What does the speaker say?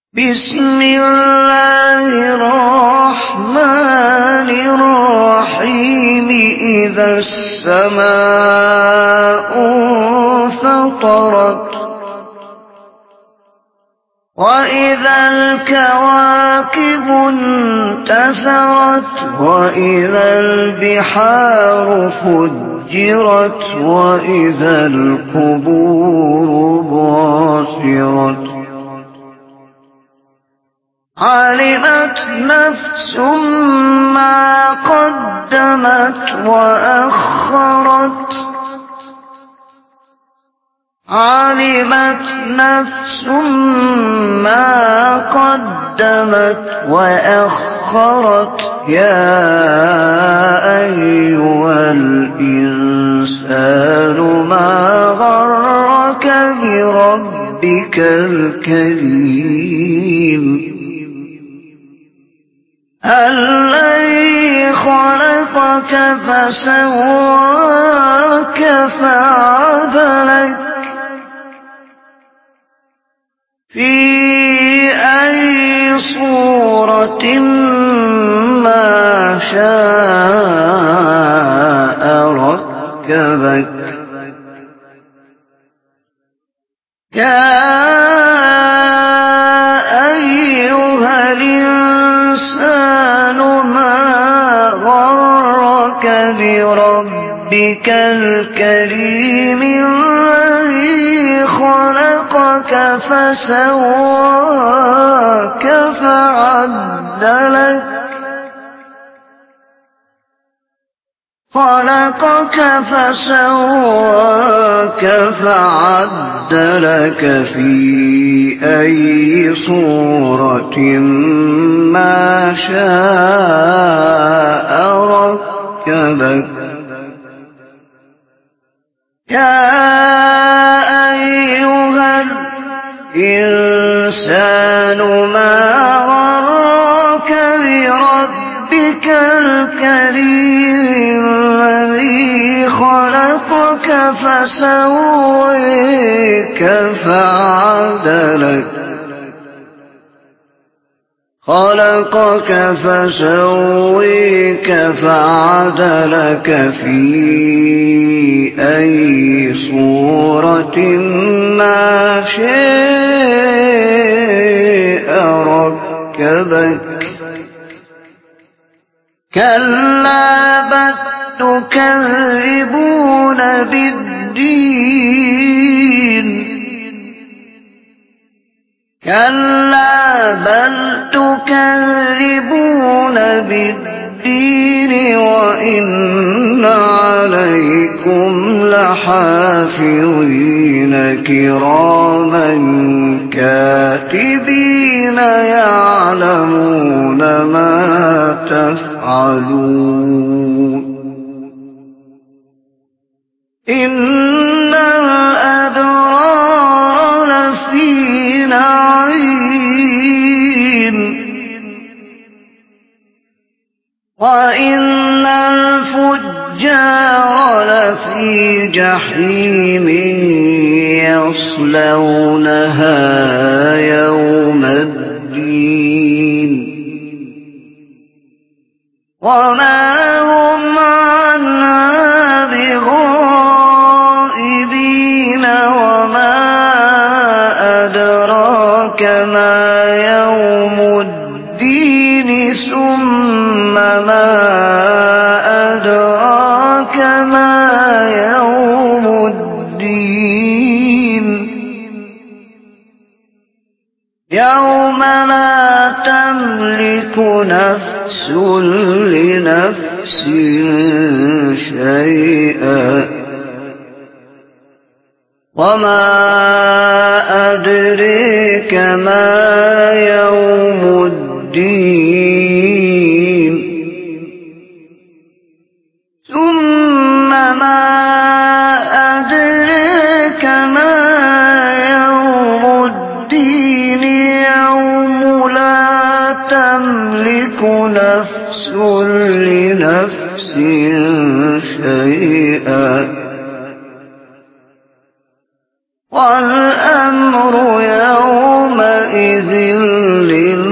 بسم الله الرحمن الرحيم إذا السماء انفطرت وإذا الكواكب انتثرت وإذا البحار فجرت وإذا القبور بعثرت علمت نفس ما قدمت وأخرت علمت نفس ما قدمت وأخرت يا أيها الإنسان ما غرك بربك الكريم الذي خلقك فسواك فعدلك في أي صورة ما شاء ركبك يا أيها الإنسان ما غرك بربك الكريم الذي خلقك فسواك فعدلك في أي صورة ما شاء ركبك يا أيها الإنسان ما غرك بربك الكريم الذي خلقك فسواك فعدلك في أي صورة ما شاء ركبك كلا بل تكذبون بالدين وإن عليكم لحافظين كراما كاتبين يعلمون ما تفعلون إن الأبرار لفي نعيم وإن الفجار لفي جحيم يصلونها يوم الدين وما هم عنها بغائبين وما أدراك ما يوم الدين ثم ما أدراك ما يوم الدين يوم لا تملك نفس لنفس شيئا وما أدريك ما يوم الدين ثم ما أدريك ما يوم الدين يوم لا تملك نفس لنفس شيئا والأمر يومئذ لله.